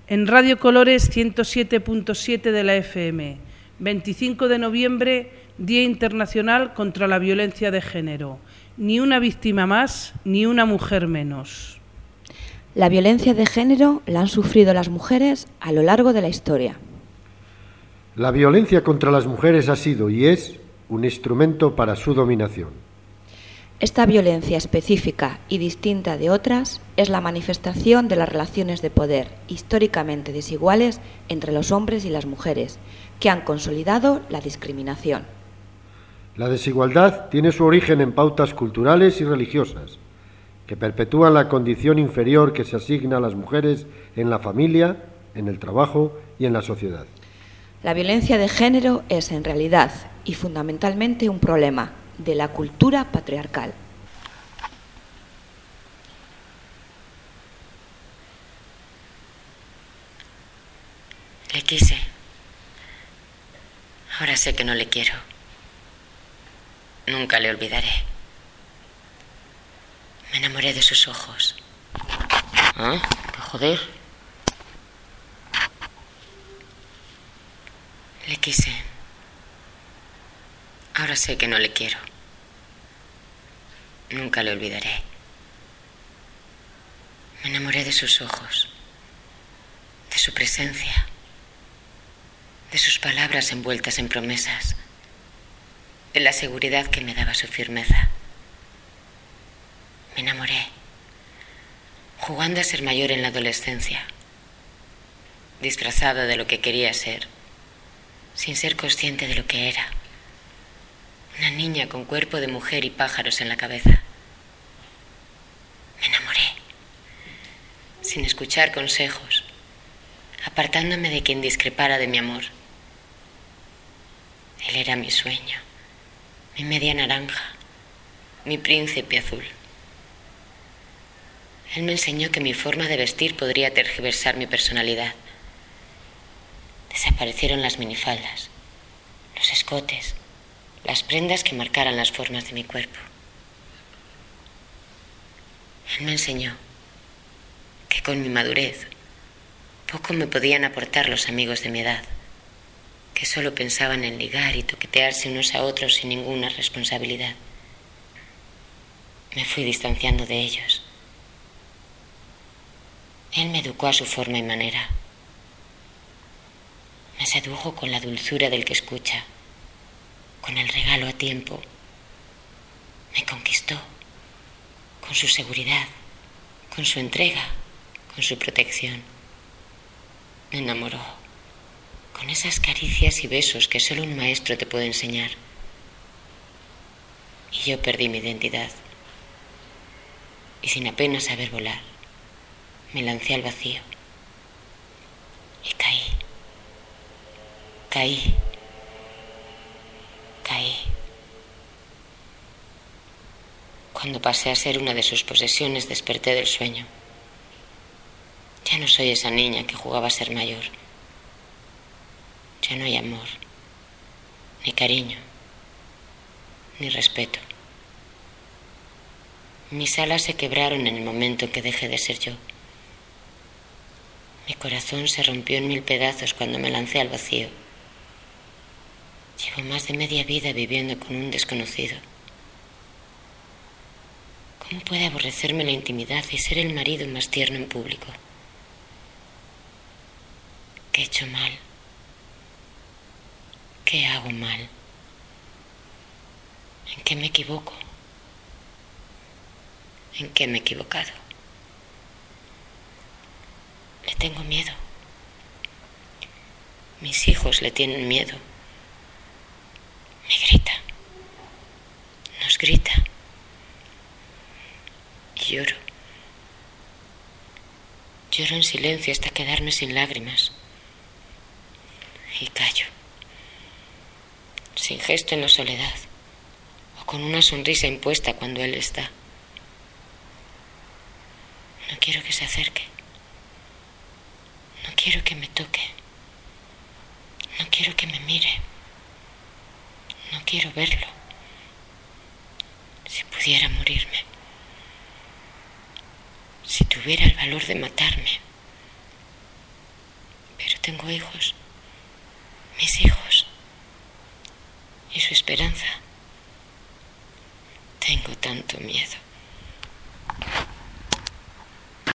En Radio Colores 107.7 de la FM, 25 de noviembre, Día Internacional contra la Violencia de Género. Ni una víctima más, ni una mujer menos. La violencia de género la han sufrido las mujeres a lo largo de la historia. La violencia contra las mujeres ha sido y es un instrumento para su dominación. Esta violencia específica y distinta de otras es la manifestación de las relaciones de poder históricamente desiguales entre los hombres y las mujeres, que han consolidado la discriminación. La desigualdad tiene su origen en pautas culturales y religiosas, que perpetúan la condición inferior que se asigna a las mujeres en la familia, en el trabajo y en la sociedad. La violencia de género es, en realidad, y fundamentalmente un problema de la cultura patriarcal. Le quise. Ahora sé que no le quiero. Nunca le olvidaré. Me enamoré de sus ojos. ¿Ah? ¿Qué joder? Le quise. Ahora sé que no le quiero. Nunca le olvidaré. Me enamoré de sus ojos, de su presencia, de sus palabras envueltas en promesas, de la seguridad que me daba su firmeza. Me enamoré, jugando a ser mayor en la adolescencia, disfrazada de lo que quería ser, sin ser consciente de lo que era. Una niña con cuerpo de mujer y pájaros en la cabeza. Me enamoré, sin escuchar consejos, apartándome de quien discrepara de mi amor. Él era mi sueño, mi media naranja, mi príncipe azul. Él me enseñó que mi forma de vestir podría tergiversar mi personalidad. Desaparecieron las minifaldas, los escotes, las prendas que marcaran las formas de mi cuerpo. Él me enseñó que con mi madurez poco me podían aportar los amigos de mi edad, que solo pensaban en ligar y toquetearse unos a otros sin ninguna responsabilidad. Me fui distanciando de ellos. Él me educó a su forma y manera. Me sedujo con la dulzura del que escucha, con el regalo a tiempo. Me conquistó con su seguridad, con su entrega, con su protección. Me enamoró con esas caricias y besos que solo un maestro te puede enseñar. Y yo perdí mi identidad. Y sin apenas saber volar, me lancé al vacío. Y caí. Caí. Cuando pasé a ser una de sus posesiones, desperté del sueño. Ya no soy esa niña que jugaba a ser mayor. Ya no hay amor, ni cariño, ni respeto. Mis alas se quebraron en el momento en que dejé de ser yo. Mi corazón se rompió en 1000 pedazos cuando me lancé al vacío. Llevo más de media vida viviendo con un desconocido. ¿Cómo puede aborrecerme la intimidad y ser el marido más tierno en público? ¿Qué he hecho mal? ¿Qué hago mal? ¿En qué me equivoco? ¿En qué me he equivocado? Le tengo miedo. Mis hijos le tienen miedo. Me grita. Nos grita. Y lloro. Lloro en silencio hasta quedarme sin lágrimas. Y callo. Sin gesto en la soledad. O con una sonrisa impuesta cuando él está. No quiero que se acerque. No quiero que me toque. No quiero que me mire. No quiero verlo. Si pudiera morirme. Si tuviera el valor de matarme. tengo hijos, mis hijos y su esperanza. Tengo tanto miedo.